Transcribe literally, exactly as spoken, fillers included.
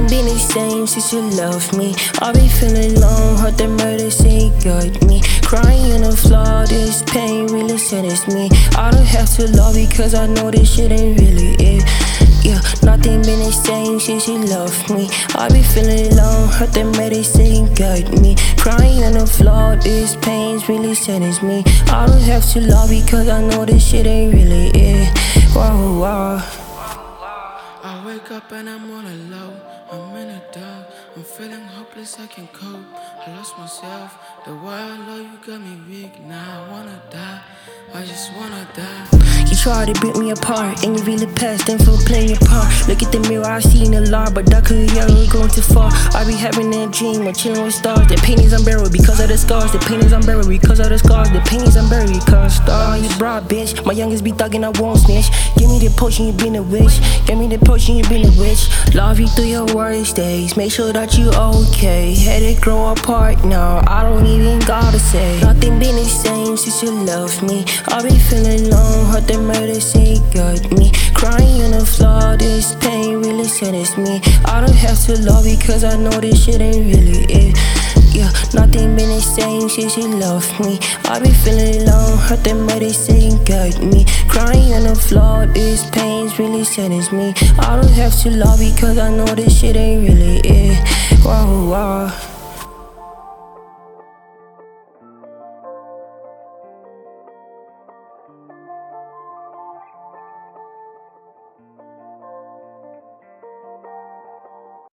Nothing been the same since you left me. I be feeling alone, hurt the murder ain't got me. Crying on the floor, this pain really centers me. I don't have to love because I know this shit ain't really it. Yeah, nothing been the same since you left me. I be feeling alone, hurt the medicine got me. Crying on the floor, this pain's really centers me. I don't have to love because I know this shit ain't really it. Whoa, whoa. I wake up and I'm all alone. I'm in the dark, I'm feeling hopeless, I can't cope. I lost myself, the way I love you got me weak. Now I wanna die, I just wanna die. You try to break me apart, and you really passed them for playing your part. Look at the mirror, I seen a lot, but that could ever going too far. I be having that dream of chilling with stars. The pain is unbearable because of the scars. The pain is unbearable because of the scars. The pain is unbearable because stars. You broad bitch, my youngest be thugging, I won't snitch. Give me the potion, you been a witch. Give me the potion, you been a witch. Love you through your worst days, make sure that you okay. Had it grow apart now, I don't even gotta say. Nothing been the same since you left me. I be feeling alone, hurt the medicine got me. Crying on the floor, this pain really centers me. I don't have to love because I know this shit ain't really it. Yeah, nothing been the same since you left me. I be feeling alone, hurt the medicine got me. Crying on the floor, this pain's really centers me. I don't have to love because I know this shit ain't really it. Whoa, whoa.